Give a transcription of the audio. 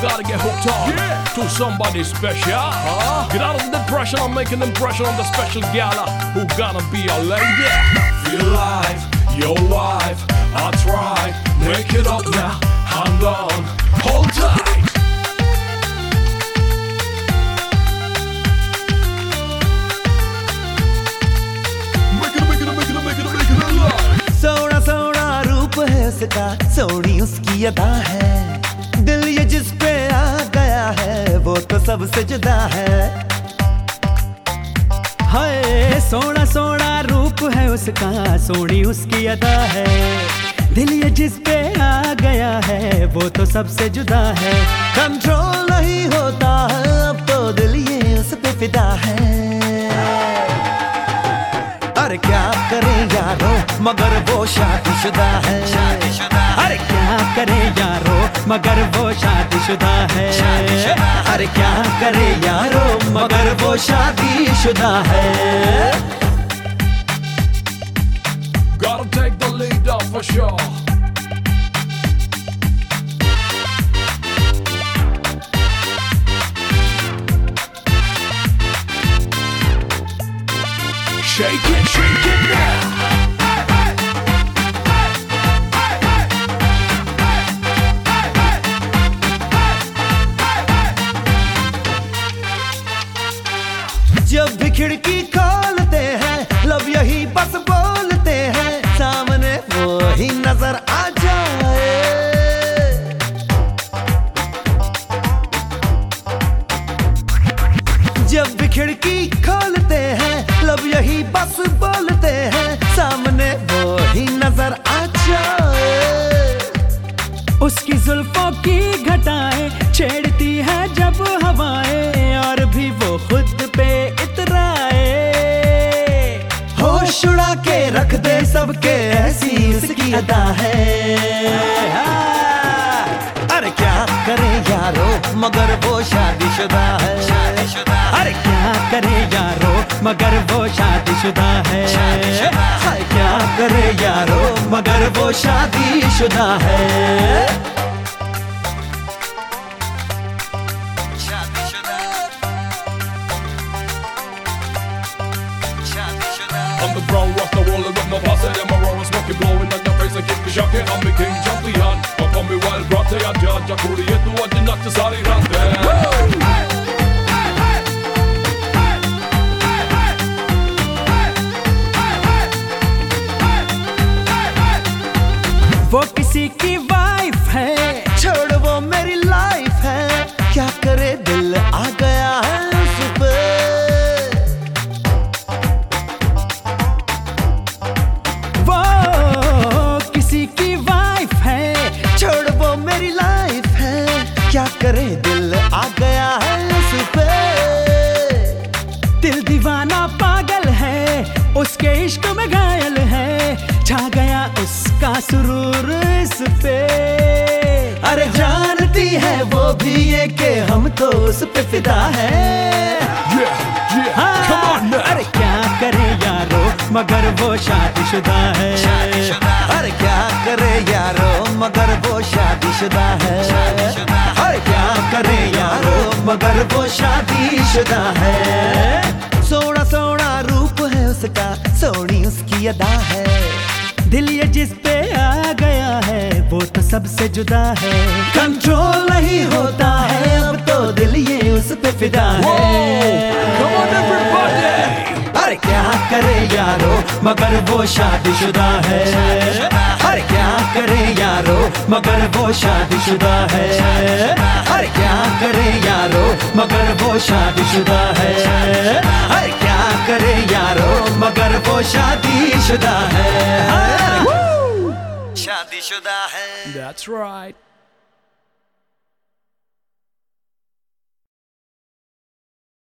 gotta get hooked on to somebody special. Get out of the depression, I'm making an impression on the special gala who gonna be a lady. Feel alive, your wife, I try, make it up now, hang on, hold tight. सोना सोना रूप है उसका, सोनी उसकी अदा है, दिल ये जिस पे आ गया है वो तो सबसे जुदा है। हाय सोना सोना रूप है उसका, सोनी उसकी अदा है, दिल ये जिस पे आ गया है वो तो सबसे जुदा है। कंट्रोल नहीं होता है अब तो दिल ये उस पे फिदा है। अरे क्या करें यारो मगर वो शादीशुदा है। अरे क्या करें यारो मगर वो शादीशुदा है। अरे क्या करें यारो मगर वो शादीशुदा है। Gotta take the lead up for sure. Shake it now. जब भी खिड़की खोलते हैं लब यही बस बोलते हैं, सामने वो ही नजर आ जाए। जब भी खिड़की खोलते हैं लब यही बस बोलते हैं, सामने वो ही नजर आ जाए। उसकी जुल्फों की घटाएं छेड़ती है जब हवाएं, और भी वो खुद पे इतराए। होश उड़ा के रख दे सबके, ऐसी उसकी अदा है। अरे क्या करे यारो मगर वो शादीशुदा है। अरे क्या करे यारो मगर वो शादीशुदा है। हाय क्या करे यारो मगर वो शादीशुदा है। I'm the brown rock, the roller with my boss, and my roller smoking, blowing on your face, I keep me shocking, I'm the king champion. I call me wild brate, I judge, I could eat the one, you not to sorry, वो किसी की wife है, छोड़ वो मेरी life है, क्या करे दिल आ गया है उस पे। वो किसी की वाइफ है, छोड़ वो मेरी लाइफ है, क्या करे दिल आ गया है उस पे। दिल दीवाना पागल है, उसके इश्क में घायल है, छा गया उसका सुरूर इस पे। अरे जानती है वो भी ये कि हम तो उस पे फिदा है। अरे क्या करे यारो मगर वो शादीशुदा है। अरे क्या करे यारो मगर वो शादीशुदा है। अरे क्या करे यारो मगर वो शादीशुदा है। सोना सोना रूप है उसका, सोनी उसकी अदा है, दिल ये जिस पे आ गया है वो तो सबसे जुदा है। कंट्रोल नहीं होता है अब तो दिल ये उस पे फिदा है। Come on everybody! अरे क्या करे यारो मगर वो शादीशुदा है। अरे क्या करे यारो मगर वो शादीशुदा है। अरे क्या करे यारो मगर वो शादीशुदा है। अरे क्या करे यारो मगर वो शादीशुदा है। शादीशुदा है। That's right.